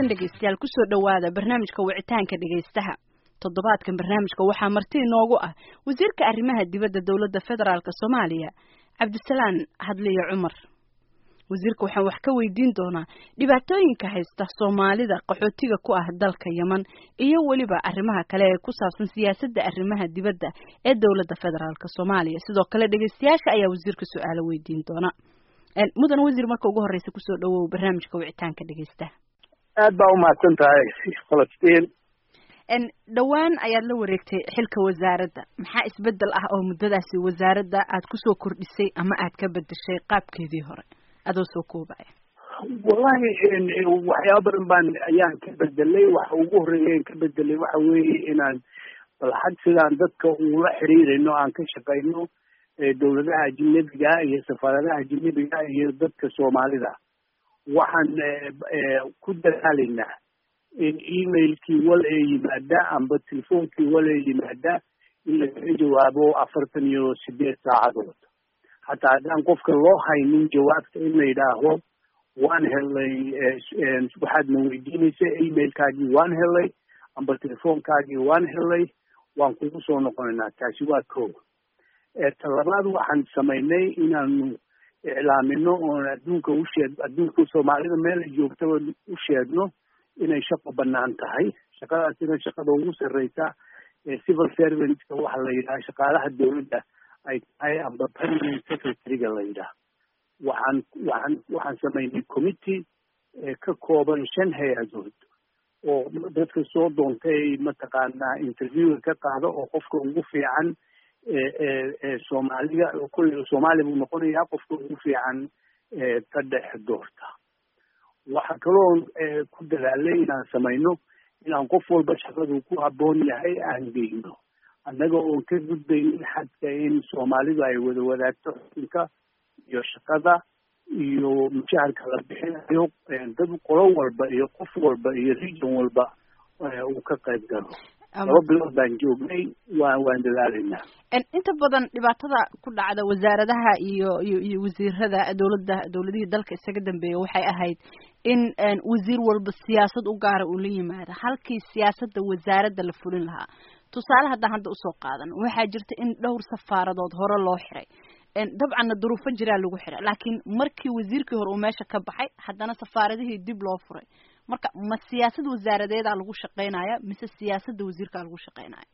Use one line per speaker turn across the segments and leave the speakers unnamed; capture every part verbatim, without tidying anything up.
wanaagsan dhegeystayaal ku soo dhawaada barnaamijka wicitaanka dhegeystaha. Toddobaadkan barnaamijka waxaa marti inoogu ah wasiirka arrimaha dibadda dawladda federaalka Soomaaliya Cabdisalaan Hadliye Cumar. wasiirka waxaan wax ka weydiin doonaa dhibaatooyinka haysta Soomaalida qaxootiga ku ah dalka Yemen iyo waliba arrimaha kale ee ku saabsan siyaasadda arrimaha dibadda ee dawladda federaalka Soomaaliya. Sidoo kale dhegeystayaasha ayaa wasiirka su'aalo weydiin doona. En mudan wasiir marka ugu horeysa ku soo dhawow barnaamijka wicitaanka dhegeystaha.
aad baa u mahadsan tahay Falastiin.
En dhawaan ayaad la wareegtay xilka wasaaradda. Maxaa isbedel ah oo muddadaasi wasaaradda aad ku soo kordhisay ama aad ka bedeshay qaabkeedii hore adoo soo koobaya?
wallahi waxyaabo badan baan ayaan ka bedelay. waxa ugu horeeyay ka bedelay waxa weeye inaan bal xag sidaan dadka ula xiriirino aan ka shaqeyno dawladaha ajnabiga iyo safaaradaha ajnabiga iyo dadka Soomaalida. waxaan ku dadaalinaa in emailkii wal ee yimaada amba telefoonkii wal ee yimaada in laga jawaabo afartan iyo sideed saacadood. hataa haddaan qofka loo haynin jawaabta in la yidhaaho waan helay waxaadna weydiinaysa emailkaagii waan helay amba telefoonkaagii waan helay waan kugu soo noqonaynaa. taasi waa kow. talabaad waxaan samaynay inaanu iclaamino oon adduunka u sheeg adduunka Soomaalida meel ay joogtaba u sheegno inay shaqo banaan tahay. shaqadaasina shaqada ugu sarreysa ee civil servantska waxa la yidhaha shaqaalaha dawladda ay tahay amba permanent secretary-ga la yidhaha. waxaan waxaan waxaan samaynay committee ka kooban shan hay-adood oo dadka soo doontay mataqaanaa interviewga ka qaado oo qofka ugu fiican ee Soomaaliga kulli Soomaali buu noqonayaa qofka ugu fiican ee ka dhex doorta. waxa kaloo ku dadaalay inaan samayno inaan qof walba shaqadu ku habboon yahay aan geyno annaga oo ka gudbaynin xadka in Soomaalidu ay wada wadaagto xukunka iyo shaqada iyo mushaharka la bixinayo dad qolo walba iyo qof walba iyo region walba uu ka qayb galo. laba bilood baan joognay waan waan dadaalinaa.
inta badan dhibaatada ku dhacda wasaaradaha iyo iyo iyo wasiirada dawladda dawladihii dalka isaga dambeeyay waxay ahayd in wasiir walba siyaasad u gaar ah uu la yimaado halkii siyaasadda wasaaradda la fulin lahaa. tusaale haddaan hadda usoo qaadan waxaa jirta in dhowr safaaradood hore loo xiray dabcanna duruufo jiraa lagu xiray laakiin markii wasiirkii hore uu meesha ka baxay haddana safaaradihii dib loo furay. marka ma siyaasad wasaaradeeda lagu shaqeynaya mise siyaasadda wasiirka lagu shaqeynaya?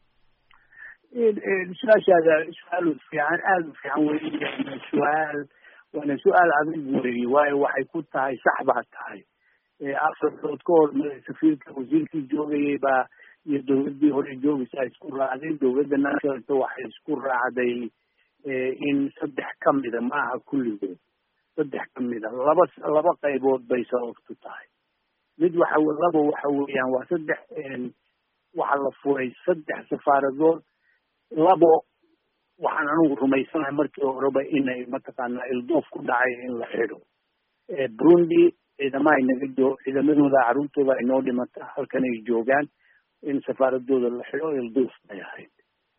su-aashaada su-aal fiican aada u fiican weeye. su-aal waana su-aal adag weeye waayo waxay ku tahay sax baa tahay. afar bilood ka hor safiirka wasiirkii joogayay baa iyo dawladdii hore joogaysa isku raacday. dawladda nationalka waxay isku raacday in saddex kamida maaha kulligood saddex kamida laba laba qaybood bay sababtu tahay. mid waxa laba waxa weeyaan waa saddex waxa la furay saddex safaaradood. labo waxaan anigu rumaysanahay markii horeba inay mataqaanaa ilduuf ku dhacay in la xidho. Burundi ciidamaha inaga joo ciidamadooda carruurtooda inoo dhimata halkan ay joogaan in safaaradooda la xidho ilduuf bay ahayd.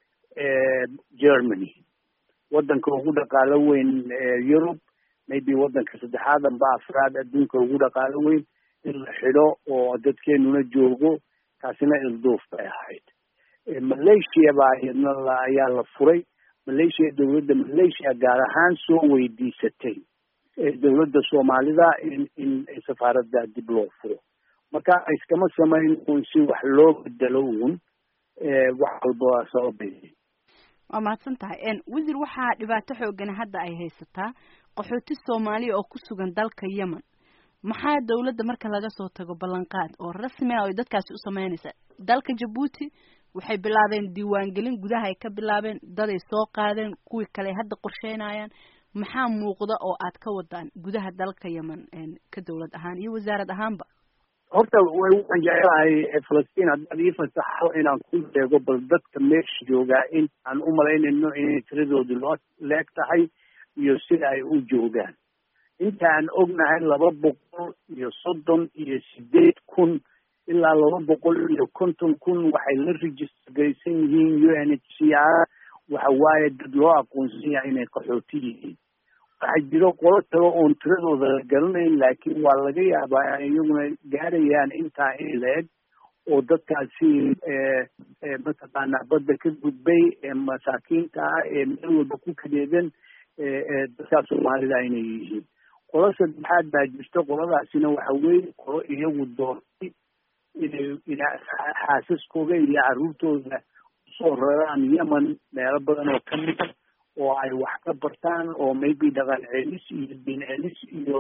Germany waddanka ugu dhaqaalo weyn Europe maybe waddanka saddexaad amba afraad adduunka ugu dhaqaalo weyn in la xidho oo dadkeenuna joogo taasina ilduuf bay ahayd. Malaysia baa iyadna ayaa la furay. Malaysia dawladda Malaysia gaar ahaan soo weydiisatay dawladda Soomaalida in in safaaradda dib loo furo. marka iskama samayn uun si wax loo bedelo uun wax walba sababay.
waa mahadsan tahay. wasiir waxaa dhibaato xoogan hadda ay haysataa qaxooti Soomaaliya oo ku sugan dalka Yemen. maxaa dawladda marka laga soo tago ballanqaad oo rasmi ah oo dadkaasi u sameynaysa? dalka Djibouti waxay bilaabeen diiwaangelin gudaha ay ka bilaabeen dad ay soo qaadeen kuwii kale hadda qorsheynayaan. maxaa muuqda oo aad ka wadaan gudaha dalka Yemen ka dawlad ahaan iyo wasaarad ahaanba?
horta waan jeclahay Falastiin haddaad ii fasaxo inaan ku sheego bal dadka meesha joogaa in aan u malaynayno inay tiradoodu loo leeg tahay iyo sida ay u joogaan. intaan ognahay laba boqol iyo soddon iyo sideed kun ilaa laba boqol iyo konton kun waxay la registergaysan yihiin U N H C R. waxa waaye dad loo aqoonsan yahay inay qaxooti yihiin. waxaa jiro qolo kale oon tiradooda la garanayn laakiin waa laga yaabaa iyaguna gaarayaan intaa in la-eg oo dadkaasi mataqaanaa badda ka gudbay ee masaakiinta ah ee meel walba ku kadeedan dadkaas soomaalida inay yihiin. qolo saddexaad baa jirta, qoladaasina waxa weeye qolo iyagu doortay inay ina xaasaskooda iyo carruurtooda usoo raraan yemen meelo badan oo kamid a oo ay wax ka bartaan oo maybe dhaqan celis iyo diin celis iyo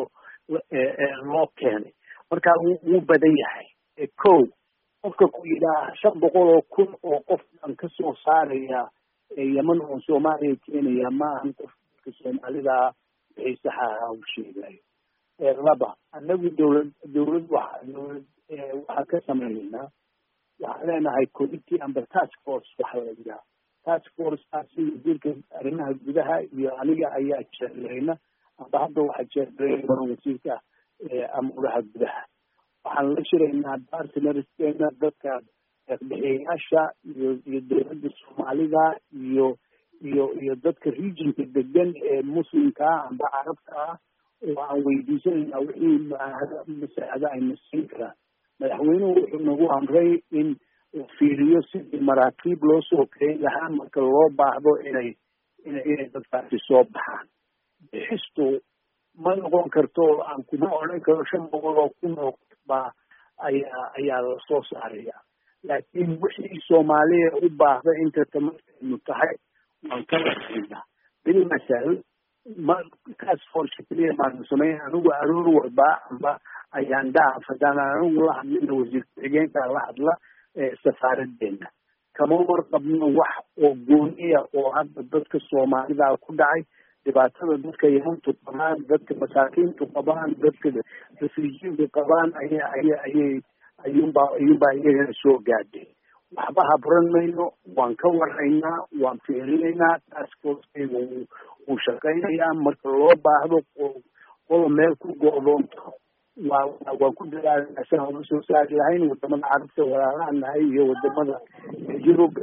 loo keenay. marka wuu badan yahay. ko qofka ku yidhaah shan boqol oo kun oo qofkan kasoo saaraya yemen oo soomaaliya keenaya ma ahan qofka soomaalida wixii saxaha u sheegayo. laba anagu dawlad dawlad waxa dawlad waxaa ka sameynaynaa, waxaan leenahay committee amba task force waxa la yidhaha. task force taasi wasiirka arrimaha gudaha iyo aniga ayaa jeerleyna amba hadda waxaa jeerleyna wasiirka amuuraha gudaha. waxaan la shiraynaa partnerskeena dadka bixiyayaasha iyo iyo dawladda soomaalida iyo iyo iyo dadka regionka degan ee muslimka ah amba carabta ah oo aan weydiisanayna wixii masaacada ayna siin karaan. madaxweynuhu wuxuu nagu amray in uu fiiriyo sidii maraakiib loo soo keeni lahaa marka loo baahdo inay ina inay dadkaasi soo baxaan. bixistu ma noqon karto aan kuma odhan karo shan boqol oo kun oo baa ayaa ayaa lasoo saaraya, laakiin wixii soomaaliya u baahda inta tamarkeenu tahay waan ka wasiinaa. bilmasal ma task force keliya maanu sameyn, anigu aroor walba amba ayaan dhaaf haddaan anigu la hadlina wasiir ku-xigeenka la hadla safaaradeena kama warqabno wax oo gooniya oo hadda dadka soomaalida ku dhacay. dhibaatada dadka yemantu qabaan, dadka masaakiintu qabaan, dadka refujiintu qabaan aya aya ayay ayuunbaa ayuunbaa iyagana soo gaadhay. waxba habran mayno, waan ka waraynaa, waan fiirinaynaa. task forcekeyga wuu shaqaynayaa marka loo baahdo qolo meel ku go-doonto waa waan ku dadaalnaa si aan uga soo saari lahayn. wadamada carabta walaalaha nahay iyo wadamada yurub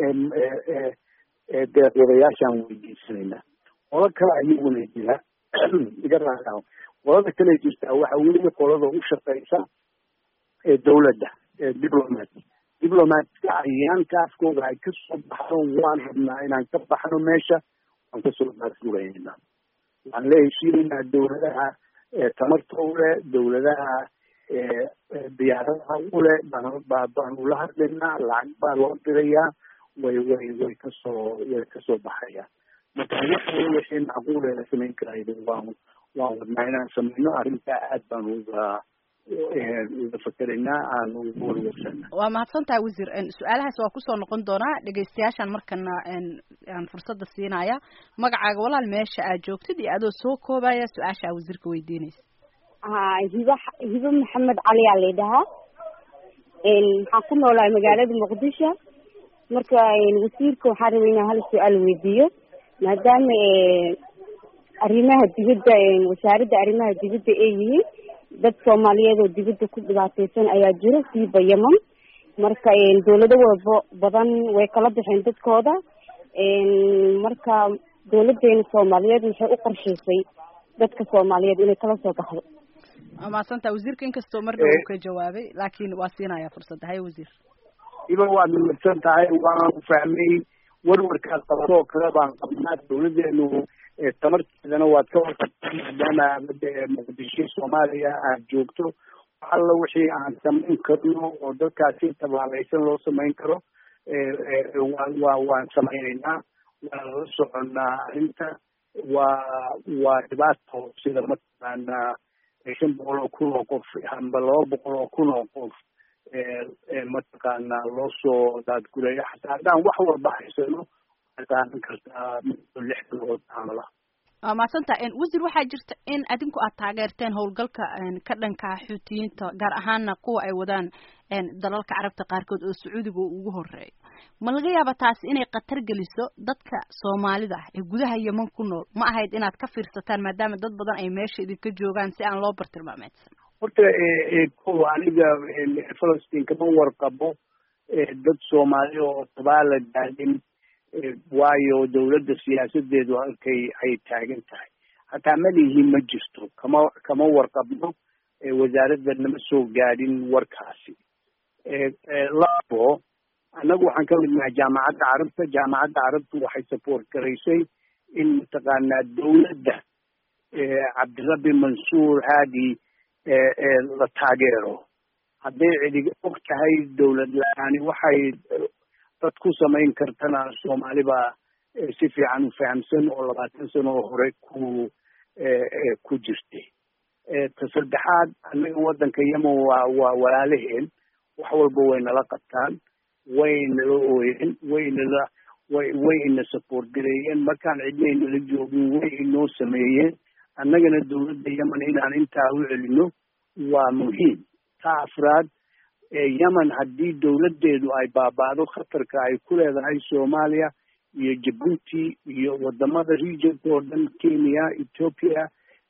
ee ee deeqwadayaashaan weydiisanaynaa. qolo kale ayaguna jira iga raacaa. qolada kale jirtaa waxa weeye qolada u shaqeysa ee dawladda ee diplomat diplomatka ayaankaaskooda ay kasoo baxdo waan rabnaa inaan ka baxno meesha, waan kasoo baasguraynaa. waxaan la heshiinaynaa dawladaha tamarta ule, dawladaha diyaaradaha ule baanu la hadlaynaa. lacag baa loo dirayaa, way way way kasoo way kasoo baxayaan. marka wixii macquule la samayn karayo waan waan wadnaa inaan sameyno. arrintaa aad baan uga uga fakeraynaa, aan uga warwarsana.
waa mahadsan tahay wasiir. su-aalahaas waa kusoo noqon doonaa dhegeystayaashaan markana aan fursadda siinaya. magacaaga walaal, meesha aad joogtid iyo adoo soo koobaya su-aasha aa wasiirka weydiinaysa.
ha hiba hiba maxamed cali aa laydhahaa. waxaan ku noolahay magaalada muqdisho. marka wasiirka waxaan rabay inaan hal su-aal weydiiyo, maadaama arrimaha dibadda wasaaradda arrimaha dibadda ay yihiin dad soomaaliyeed oo dibadda ku dhibaateysan ayaa jiro siiba yemen. marka dawlado walba badan way kala baxeen dadkooda. marka dawladeena soomaaliyeed waxay u qorshaysay dadka soomaaliyeed inay kala soo baxdo.
waa mahadsantaha wasiirka, inkastoo mar dhow uu ka jawaabay laakiin waa siinaya fursadda. haye wasiir.
iba waad mahadsan tahay, waan fahmay warwarkaad qabato oo kale baan qabnaa. dawladeenu tamarteedana waad ka warqabtaa maadaama muqdisho soomaaliya aad joogto. alla wixii aan samayn karno oo dadkaasi tabaalaysan loo samayn karo waa waan samaynaynaa. waan la soconnaa arrinta. waa waa dhibaato sida mataqaanaa shan boqol oo kun oo qof amba laba boqol oo kun oo qof mataqaanaa loo soo daadgurayo. xataa haddaan wax walba haysano qaadan kartaa lix bilood camal ah.
waa mahadsantaha. wasiir, waxaa jirta in adinku aad taageerteen howlgalka ka dhanka xuutiyiinta, gaar ahaana kuwa ay wadaan dalalka carabta qaarkood oo sacuudiga ugu horeeyo. ma laga yaaba taasi inay khatar geliso dadka soomaalida ah ee gudaha yemen ku nool? ma ahayd inaad ka fiirsataan maadaama dad badan ay meesha idinka joogaan si aan loo bartilmaameedsan?
horta ko aniga falastiin kama warqabo dad soomaali oo tabaala daadin waayo dawladda siyaasadeedu halkay ay taagan tahay. hataa malihiin ma jirto kama kama warqabno wasaaradda nama soo gaadhin warkaasi. labo annagu waxaan ka mid nahay jaamacadda carabta. jaamacadda carabtu waxay support garaysay in mataqaanaa dawladda cabdirabbi mansuur haadi la taageero. hadday cidig og tahay dawlad la-aani waxay dad ku samayn kartana soomaali baa si fiican u fahamsan oo labaatan sano oo hore ku ku jirtay. ta saddexaad annaga waddanka yemen waa waa walaalaheen, wax walba way nala qabtaan, way nala ooyeen, way nala way way ina support gareeyeen. markaan cidna inala joogin way inoo sameeyeen. annagana dawladda yemen inaan intaa u celino waa muhiim. ta afraad yemen haddii dawladdeedu ay baaba'do khatarka ay ku leedahay soomaaliya iyo jabuuti iyo wadamada regionka oo dhan, kenya, ethiopia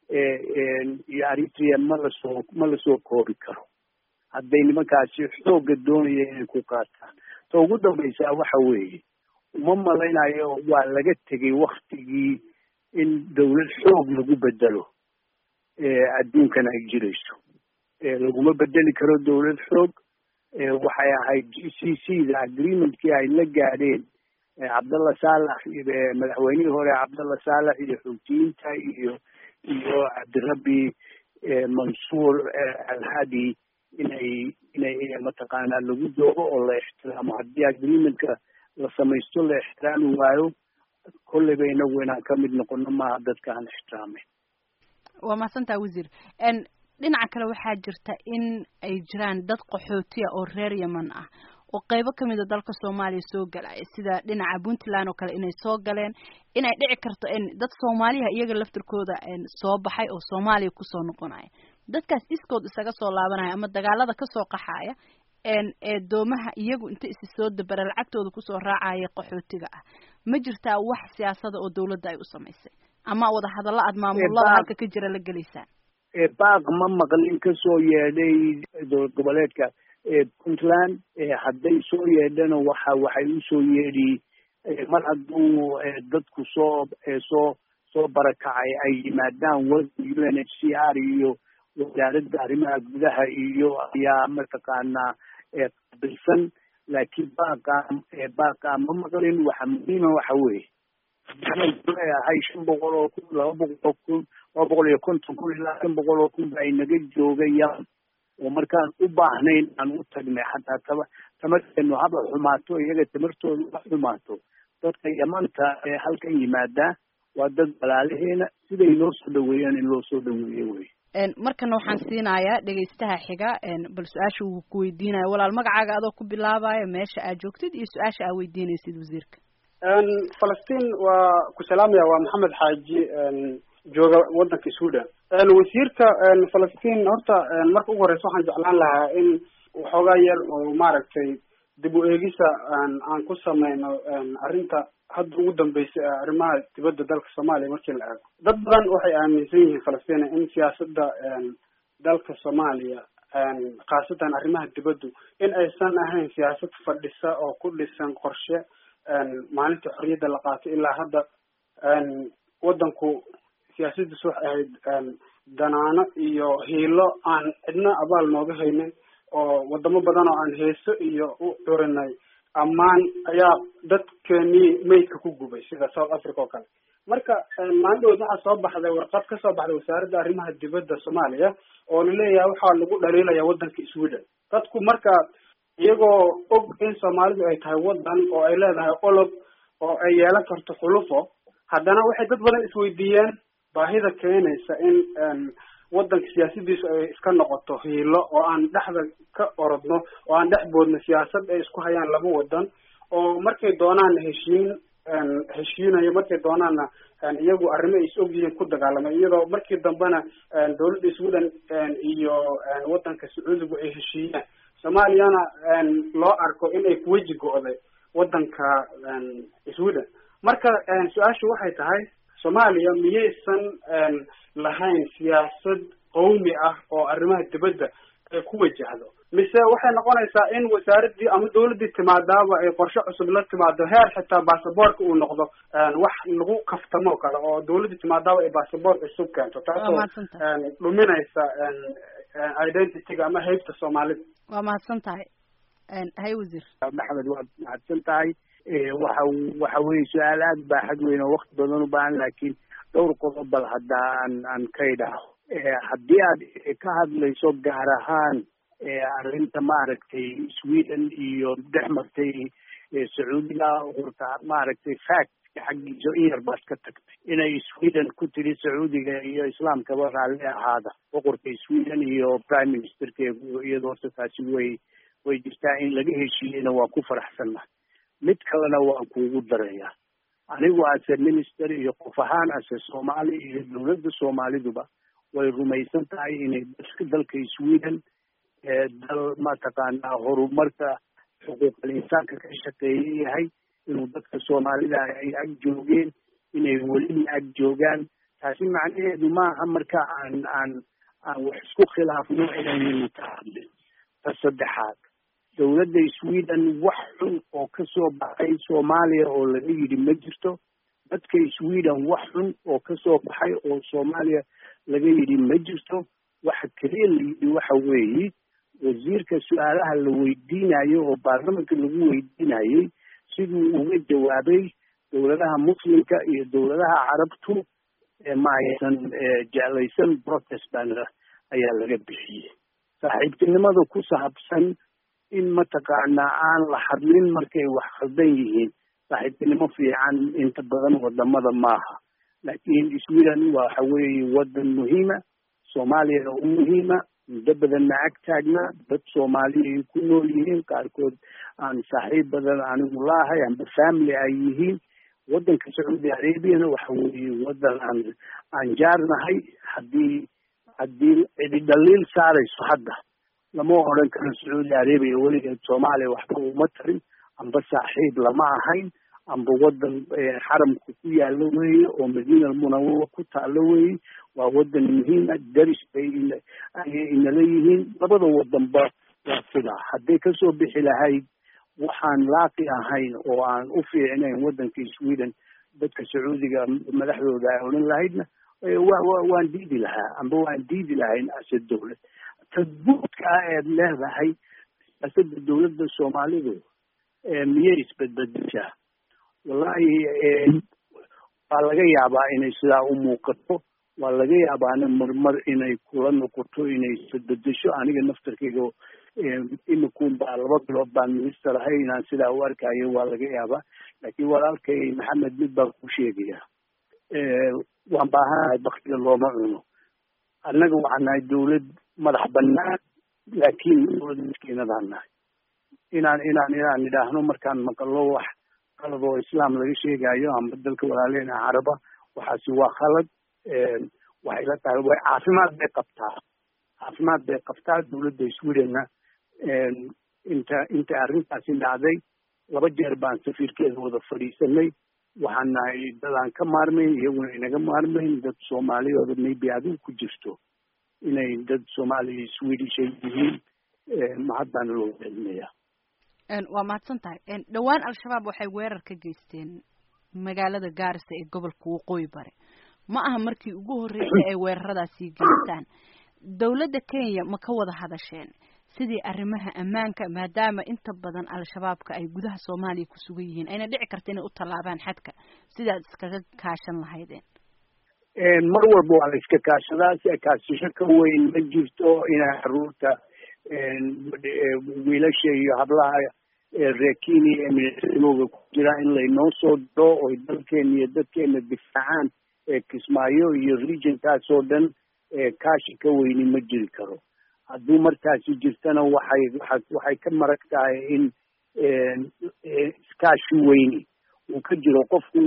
iyo eritrea ma lasoo ma lasoo koobi karo hadday nimankaasi xooga doonaya inay ku qaataan. ta ugu dambaysaa waxa weeye uma malaynayo waa laga tegay waktigii in dawlad xoog lagu bedelo adduunkan ay jirayso. laguma bedeli karo dawlad xoog. waxay ahayd g c c da agreementkii ay la gaadheen cabdalla saalax madaxweynihii hore cabdalla saalax iyo xoutiyiinta iyo iyo cabdirabbi mansuur alhadi inay inay mataqaanaa lagu doogo oo la ixtiraamo. haddii agreementka la samaysto la ixtiraami waayo kolleyba inagu inaan ka mid noqono maaha dadka aan ixtiraamay.
waa mahadsantaha wasiir. dhinaca kale waxaa jirta in ay jiraan dad qaxootiya oo reer yemen ah oo qaybo ka mid a dalka soomaaliya soo galaya, sida dhinaca puntland oo kale inay soo galeen, inay dhici karto in dad soomaaliya iyaga laftirkooda soo baxay oo soomaaliya kusoo noqonaya. dadkaas iskood isaga soo laabanaya ama dagaalada kasoo qaxaya ee doomaha iyagu inta isi soo dabara lacagtooda kusoo raacaya qaxootiga ah. ma jirtaa wax siyaasada oo dawladda ay u samaysay ama wada hadalla aad maamulada halka ka jira la gelaysaan?
baaq ma maqlin ka soo yeedhay dowlad goboleedka puntland. hadday soo yeedhana waxa waxay usoo yeedhi mar hadduu dadku soo soo soo barakacay ay yimaadaan u n h c r iyo wasaaradda arrimaha gudaha iyo ayaa mataqaanaa qabilsan. laakiin baaqa baaqa ma maqlin. waxa muhiima waxa weeye ahay shan boqol oo kun laba boqol oo kun laba boqol iyo konton kun ilaa shan boqol oo kun ba inaga joogayaan oo markaan u baahnayn aan u tagnay xataa taba tamarteenu haba xumaato iyaga tamartooda ha xumaato. dadka yamanta ee halkan yimaada waa dad walaalaheena, siday loo soo dhaweeyaan in loo soo dhaweeyo wey.
markana waxaan siinayaa dhegaystaha xiga bal su-aasha uu ku weydiinayo. walaal magacaaga adoo ku bilaabaya, meesha aad joogtid iyo su-aasha aad weydiinaysid wasiirka.
falastiin waa ku salaamaya. waa maxamed xaaji jooga waddanka sudan. wasiirka falastiin horta marka ugu horeysa waxaan jeclaan lahaa in waxoogaa yar oo maaragtay dib u eegisa aan ku sameyno arrinta hadda ugu dambeysay arrimaha dibadda dalka soomaaliya. markii la eego dad badan waxay aaminsan yihiin falastiin in siyaasadda dalka soomaaliya khaasatan arrimaha dibaddu in aysan ahayn siyaasad fadhisa oo ku dhisan qorshe maalinta xorriyadda la qaatay ilaa hadda. waddanku siyaasadiisu waxay ahayd danaano iyo hiilo aan cidna abaal nooga haynin, oo wadamo badan oo aan heeso iyo u curinay ammaan ayaa dadkeenii maydka ku gubay sida south africa oo kale. marka maalin dhawood waxaa soo baxday warqad ka soo baxday wasaaradda arrimaha dibadda soomaaliya oo laleeyahay waxaa lagu dhaliilaya waddanka sweden. dadku marka iyagoo og in soomaalidu ay tahay waddan oo ay leedahay olog oo ay yeelan karto xulufo, haddana waxay dad badan isweydiiyeen baahida keenaysa in waddanka siyaasadiisu ay iska noqoto hiilo oo aan dhexda ka orodno oo aan dhex boodno siyaasad ay isku hayaan laba waddan oo markay doonaan heshiin heshiinayo, markay doonaanna iyagu arrimo ay is ogyihiin ku dagaalamay, iyadoo markii dambena dawladda sweden iyo waddanka sacuudigu ay heshiiyeen. soomaaliyana loo arko in ay kuweji go'day waddanka sweden. marka su-aashu waxay tahay soomaaliya miyaysan lahayn siyaasad qawmi ah oo arrimaha dibadda ay ku wajahdo? mise waxay noqonaysaa in wasaaradii ama dawladii timaadaaba ay qorshe cusub la timaado heer xitaa baasaboorka uu noqdo wax lagu kaftamo kale oo dawladii timaadaaba ay baasaboor cusub keento taasoo dhuminaysa identityga ama haybta soomaalida.
waa mahadsan tahay hay wasiir
maxamed waad mahadsan tahay waxa waxa weeye su-aal aad baaxad weyn oo waqti badan u baahan laakiin dhowr qodob bal hadda aan aan ka idhaaho haddii aad ka hadlayso gaar ahaan arrinta maaragtay Sweden iyo dhex martay Sacuudiga horta maaragtay factka xaggiisa in yar baad ka tagtay inay Sweden ku tiri Sacuudiga iyo islaamkaba raalli ahaada boqorka Sweden iyo prime ministerkeegu iyadoo taasi way way jirtaa in laga heshiiyeyna waa ku faraxsannahay mid kalena waan kuugu darayaa anigu ase minister iyo qof ahaan ase Soomaali iyo dowladda Soomaaliduba way rumaysan tahay inay dalka Sweden dal mataqaanaa horumarka xuquuqul insaanka ka shaqeeyay yahay inuu dadka Soomaalida ay ag joogeen inay weli ag joogaan taasi macnaheedu maaha marka aan aan aan wax isku khilaafno inaynu taxadlin saddexaad dowladda Sweden wax xun oo ka soo baxay Soomaaliya oo laga yidhi ma jirto dadka Sweden wax xun oo ka soo baxay oo Soomaaliya laga yidhi ma jirto waxa kaliya la yidhi waxa weeye wasiirka su-aalaha la weydiinayo oo baarlamaanka lagu weydiinayay siduu uga jawaabay dowladaha muslimka iyo dowladaha carabtu ma aysan jeclaysan protest banner ayaa laga bixiyey saaxiibtinimada ku saabsan in mataqaanaa aan la hadlin markay wax khaldan yihiin saaxiibtinimo fiican inta badan wadamada maaha laakiin Sweden waxa weeye wadan muhiima Soomaaliya oo muhiima muddo badanna ag taagnaa dad Soomaaliya ku nool yihiin qaarkood aan saaxiib badan anigu laahay amba family ay yihiin wadanka Sacuudi Arabia waxa weeye wadan aan aan jaarnahay haddii haddii cidi daliil saarayso hadda lama oran karo Sacuudi Arabia weligeed Soomaaliya waxba uma tarin amba saaxiib lama ahayn amba wadan xaramku ku yaalo weeye oo Madiina al-Munawwara ku taalo weeye waa wadan muhiim ah daris bay inala yihiin labada wadanba waa sidaa hadday kasoo bixi lahayd waxaan laaqi ahayn oo aan u fiicnayn wadanka Sweden dadka Sacuudiga madaxdooda ay odhan lahaydna waan diidi lahaa amba waan diidi lahayn asad dowlad tadbuudka aad leedahay asad dowladda Soomaalidu miyay isbedbedeshaa wallahi waa laga yaabaa inay sidaa u muuqato waa laga yaabaana marmar inay kula noqoto inay isbedbedesho aniga naftarkeyga imikuun baa laba bilood baan minister ahay inaan sidaa u arkayo waa laga yaabaa laakiin walaalkay maxamed mid baan ku sheegaya waan baahanahay baktiga looma cuno annaga waxaan nahay dowlad madax banaan laakiin dowlad miskiinadaan nahay inaan inaan inaan idhaahno markaan maqallo wax qalad oo islaam laga sheegayo ama dalka walaaleyna caraba waxaasi waa khalad waxay la tahay way caafimaad bay qabtaa caafimaad bay qabtaa dowladda Swedenna inta inta arrintaasi dhacday laba jeer baan safiirkeeda wada fadhiisanay waxaan nahay dad aan ka maarmayn iyaguna inaga maarmayn dad Soomaaliyooda maybe adigu ku jirto inay dad Soomaali Swedish yihiin mahadban loo celinayaa
waa mahadsan tahay dhawaan al-shabaab waxay weerar ka geysteen magaalada Gaarisa ee gobolka Waqooyi Bari ma aha markii ugu horeysay ay weeraradaasi geystaan dawladda Kenya ma ka wada hadasheen sidii arrimaha ammaanka maadaama inta badan al-shabaabka ay gudaha Soomaaliya ku sugan yihiin ayna dhici karto inay u talaabaan xadka sidaad iskaga kaashan lahaydeen
mar walba waa la iska kaashadaa si kaasasho ka weyn ma jirto inay caruurta wiilasha iyo hablaha reer Kenya ee militariga ku jira in laynoo soo diro oo dalkeena iyo dadkeena difaacaan Kismaayo iyo regionkaas oo dhan kaashi ka weyni ma jiri karo hadduu markaasi jirtana waxay waxay ka marag tahay in iskaashi weyni uu ka jiro qofku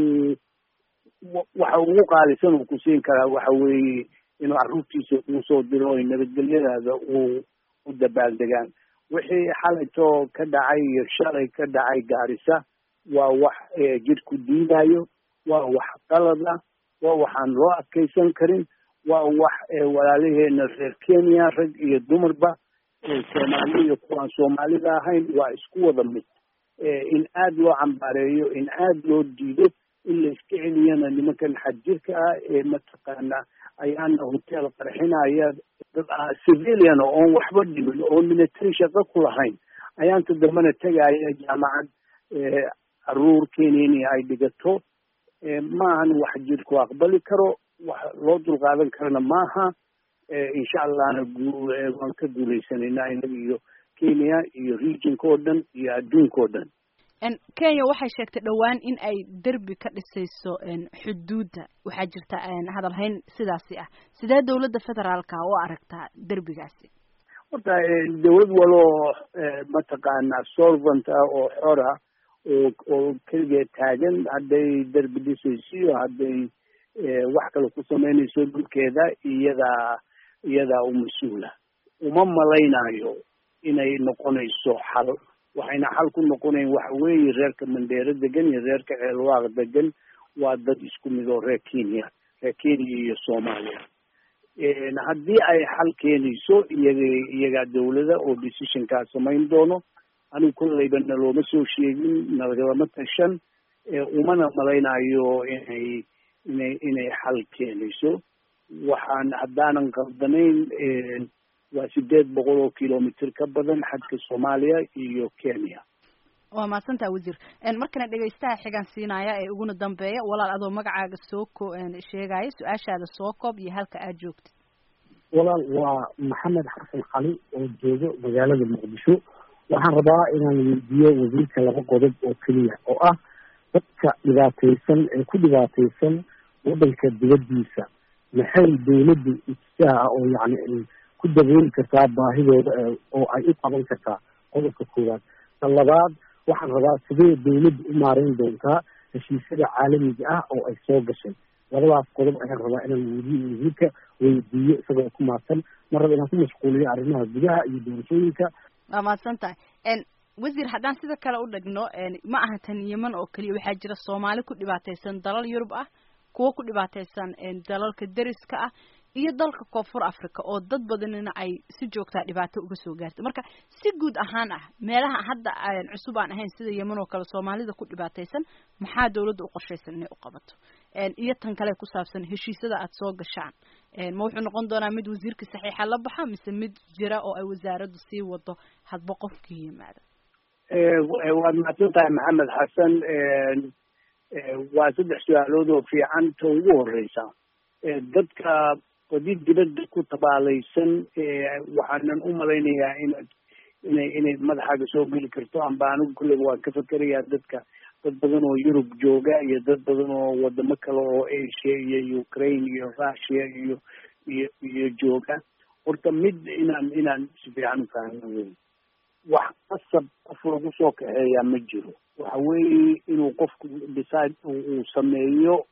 waxa ugu qaalisan uu ku siin karaa waxa weeye inuu carruurtiisa uu soo diro oo nabadgelyadaada uu u dabaaldegaan wixii xalayto ka dhacay iyo shalay ka dhacay Gaarisa waa wax jidhku diidayo waa wax qalada waa waxaan loo adkaysan karin waa wax walaalaheena reer Kenya rag iyo dumarba soomaali iyo kuwaan soomaalida ahayn waa isku wada mid in aad loo cambaareeyo, in aad loo diido, in la iska celiyana nimankan xadjirka ah ee mataqaana ayaana hotel qarxinaya dad civilian oon waxba dhimin oo military shaqo ku lahayn ayaanta dambana tegaya jaamacad caruur keenayna ay dhigato. maahan wax jirku aqbali karo, wax loo dulqaadan karana maaha. insha allahna waan ka guuleysanayna inaga iyo Kenya iyo regionka oo dhan iyo adduunka oo dhan.
Kenya waxay sheegtay dhawaan in ay derbi ka dhisayso xuduudda. waxaa jirta hadal hayn sidaasi ah. sidee dawladda federaalka u aragtaa derbigaasi?
horta dawlad waloo mataqaana solvent ah oo xor ah oo oo keligeed taagan, hadday derbi dhisayso, hadday wax kale ku samaynayso dhulkeeda, iyada iyadaa u mas-uula. uma malaynayo inay noqonayso xal. waxayna xal ku noqonayn waxa weeye reerka Mandheera degan iyo reerka Ceelwaaq degan waa dad isku mid oo reer Kenya reer Kenya iyo Soomaaliya. haddii ay xal keenayso iyaga iyaga dawladda oo decision-kaa samayn doono. anigu kollayba nalooma soo sheegin, nalagama tashan, umana malaynayo inay inay inay xal keenayso. waxaan haddaanan qaldanayn waa sideed boqol oo kilomitr ka badan xadka Soomaaliya iyo Kenya.
waa mahadsantaha wasiir. markana dhegaystaha xigaan siinaya ee uguna dambeeya, walaal adoo magacaaga soo ko sheegaya, su-aashaada soo koob iyo halka aad joogtid.
walaal waa Maxamed Xasan Cali oo joogo magaalada Muqdisho. waxaan rabaa inaan weydiiyo wasiirka laba qodob oo keliya oo ah dadka dhibaataysan ee ku dhibaataysan waddanka dibadiisa, maxay dawladdu istiaa oo yacni ku dabooli kartaa baahidooda oo ay u qaban kartaa? qodobka koowaad. ta labaad, waxaan rabaa sidee dawladdu u maareyn doontaa heshiisyada caalamiga ah oo ay soo gashay? labadaas qodob ayaan rabaa inaan wasiirka weydiiyo isagoo ku maadsan. ma raba inaan ku mashquuliyo arrimaha gudaha iyo doorashooyinka.
waa mahadsan tahay wasiir. haddaan sida kale u dhigno, ma aha tan Yemen oo keliya, waxaa jira Soomaali ku dhibaataysan dalal Yurub ah, kuwo ku dhibaataysan dalalka deriska ah iyo dalka Koonfur Afrika oo dad badanina ay si joogtaa dhibaato uga soo gaartay. marka si guud ahaan ah meelaha hadda aan cusub aan ahayn sida Yemen oo kale Soomaalida ku dhibaataysan, maxaa dawladda u qorshaysan inay u qabato? iyo tan kale ku saabsan heshiisyada aad soo gashaan, ma wuxuu noqon doonaa mid wasiirka saxiixa la baxa mise mid jira oo ay wasaaraddu sii wado hadba qofkii yimaada?
waad mahadsan tahay Maxamed Xasan. waa saddex su-aalood oo fiican. ta ugu horeysa, dadka wadi dibadda ku tabaalaysan, waxaanan u malaynayaa inaad inay inay madaxaaga soo geli karto. amba anigu kulleyba waan ka fakerayaa dadka dad badan oo Yurub jooga iyo dad badan oo wadamo kale oo Asia iyo Ukraine iyo Russia iyo iyo iyo jooga. horta mid inaan inaan si fiican u fahmo wey, wax qasab qof lagu soo kaxeeyaa ma jiro. waxa weeye inuu qofku decide uu sameeyo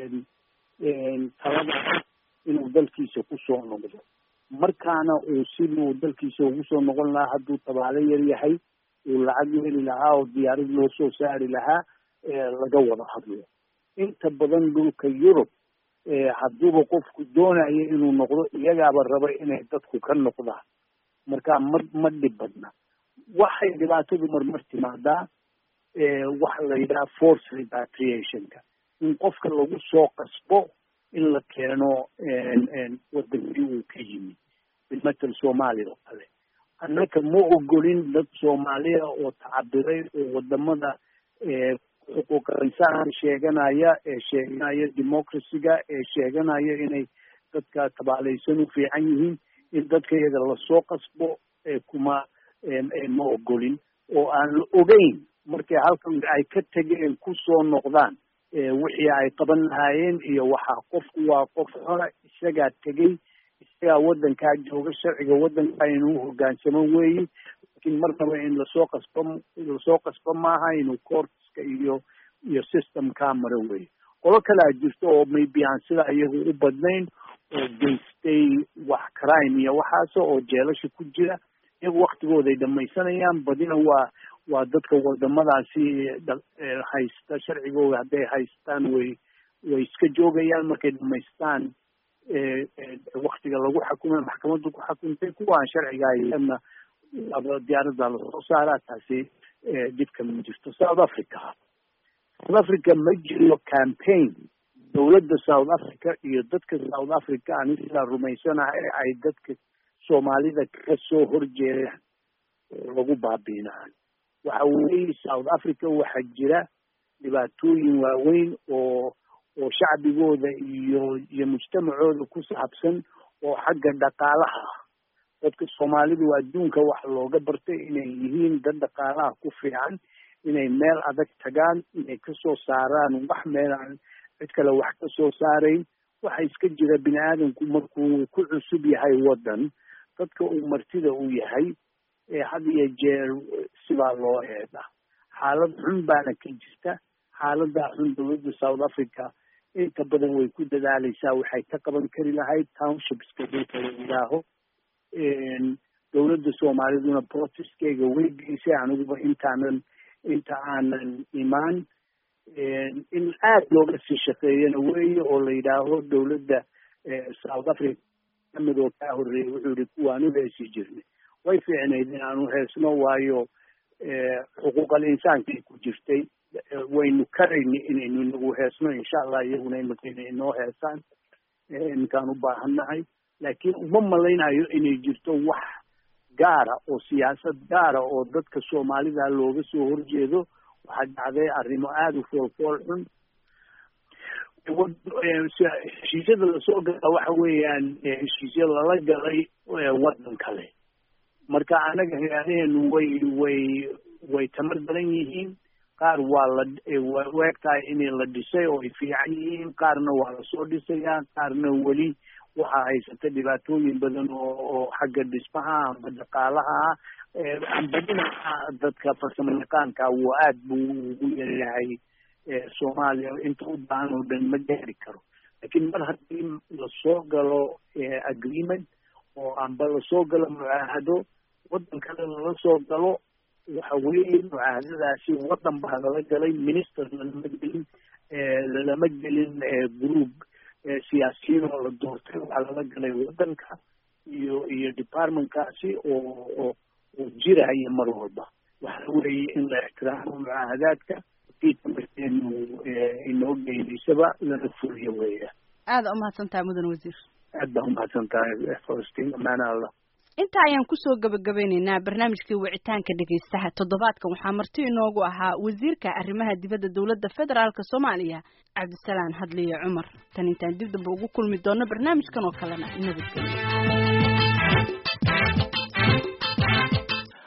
talada inuu dalkiisa kusoo noqdo. markaana uu siduu dalkiisa ugu soo noqon lahaa, hadduu tabaale yar yahay, uu lacag heli lahaa oo diyaarad loo soo saari lahaa, laga wada hadlo. inta badan dhulka Yurub hadduuba qofku doonayo inuu noqdo, iyagaaba raba inay dadku ka noqdaan. marka ma ma dhib badna. waxay dhibaatadu marmar timaadaa waxa la yidhaha force repatriationka, in qofka lagu soo qasbo in la keeno wadankii uu ka yimid. bilmatal Soomaaliya oo kale, annaka ma ogolin dad Soomaaliya oo tacabiray oo wadamada xuquuqa insaanka sheeganaya ee sheeganaya democracy-ga ee sheeganaya inay dadka tabaalaysan u fiican yihiin, in dadka iyaga lasoo qasbo kuma ma ogolin. oo aan la ogeyn markay halkan ay ka tegeen kusoo noqdaan wixii ay qaban lahaayeen iyo waxaa qofku waa qof xora, isagaa tegey, isagaa wadankaa jooga, sharciga wadankaa inuu hogaansamo weeyi. laakiin marnaba in lasoo qasbo lasoo qasbo maaha, inuu courtska iyo iyo systemkaa mara weeye. qolo kalea jirto oo maybe aan sidaa iyagu u badnayn oo geystay wax crime iyo waxaas oo jeelasha ku jira. iyagu waktigooday dhamaysanayaan. badina waa waa dadka wadamadaasi haysta sharcigooda, hadday haystaan way way iska joogayaan. markay dhamaystaan waktiga lagu xukumay maxkamaddu ku xukuntay, kuwaan sharciga hayana laba diyaarada lasoo saaraa taasi dibka ma jirto. South Africa South Africa ma jiro campaign dowladda South Africa iyo dadka South Africa aan isla rumaysanahay ay dadka Soomaalida ka soo horjeedaan lagu baabiinaan. waxa weeye South Africa waxa jira dhibaatooyin waaweyn oo oo shacbigooda iyo iyo mujtamacooda ku saabsan oo xagga dhaqaalaha. dadka Soomaalidu adduunka waxa looga bartay inay yihiin dad dhaqaalaha ku fiican, inay meel adag tagaan, inay ka soo saaraan wax meel aan cid kale wax ka soo saarayn. waxa iska jira bini'aadamku markuu ku cusub yahay waddan, dadka uu martida u yahay ee had iyo jeer sibaa loo eedaa. xaalad xun baana ka jirta. xaaladdaa xun dowladda South Africa inta badan way ku dadaalaysaa waxay ka qaban kari lahayd townshipska dhulka la yidhaaho. dowladda Soomaaliduna protestkeega way geysay, aniguba intaanan inta aanan imaan in aad looga sii shaqeeyana weeye oo la yidhaaho dowladda South Africa kamid oo kaa horreeyay wuxuu yihi kuwaanu heesi jirnay. way fiicnayd in aanu heesno waayo xuquuqal insaankay ku jirtay. waynu karayni inaynu inagu heesno insha allah, iyaguna imakayna inoo heesaan inkaan u baahannahay. laakiin uma malaynayo inay jirto wax gaara oo siyaasad gaara oo dadka Soomaalida looga soo horjeedo. waxaa dhacday arrimo aada u foolfool xun. heshiisyada lasoo gala waxa weeyaan heshiisyo lala galay waddan kale. marka anaga hay-adaheenu way way way tamar badan yihiin. qaar waa la weegtahay in la dhisay oo ay fiican yihiin, qaarna waa lasoo dhisayaa, qaarna weli waxaa haysata dhibaatooyin badan oo oo xagga dhismaha ama dhaqaalaha amba dhinaca dadka farsamo yaqaanka waa aad buu ugu yaryahay. Soomaaliya inta u baahan oo dhan ma gaari karo. laakiin mar haddii lasoo galo agreement oo amba lasoo galo mucaahado waddan kale lala soo galo, waxa weeye mucaahadadaasi waddan baa lala galay, minister lalama gelin, lalama gelin group siyaasiyiin oo la doortay. waxaa lala galay waddanka iyo iyo departmentkaasi oo oo oo jiraya mar walba. waxa weeye in la ixtiraamo mucaahadaadka kiitamarkeenu inoo geynaysaba lana fuliyo weeya.
aada umahadsantahay mudan wasiir.
aad baa umahadsantahay Falastiin, amaana allah.
inta ayaan kusoo gabagabeynaynaa barnaamijkii wicitaanka dhegaystaha. toddobaadkan waxaa marti inoogu ahaa wasiirka arrimaha dibadda dowladda federaalka Soomaaliya Cabdisalaan Hadliye Cumar. tan intaan dib dambe ugu kulmi doono barnaamijkan oo kalena nabadgelyo.